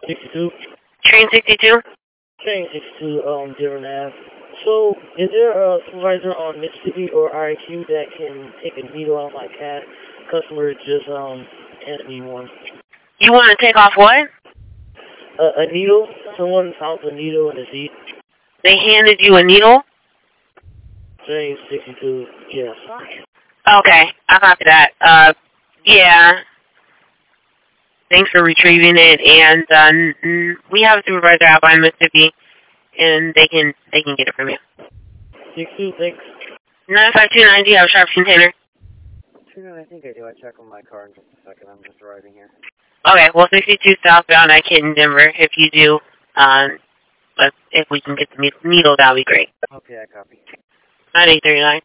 62? Train 62? Train 62, Dearborn Ave. So, is there a supervisor on Mississippi or IQ that can take a needle out of my cat? Customer just, handed me one. You want to take off what? A needle? Someone found a needle in the seat. They handed you a needle? Train 62, yes. Okay, I copy that. Yeah. Thanks for retrieving it, and we have a supervisor out by Mississippi, and they can get it from you. 62, thanks. 95290, I have a sharp container. I think I do. I check on my car in just a second. I'm just arriving here. Okay, well, 62 southbound, I Kid in Denver. If you do, but if we can get the needle, that would be great. Okay, I copy. 9839.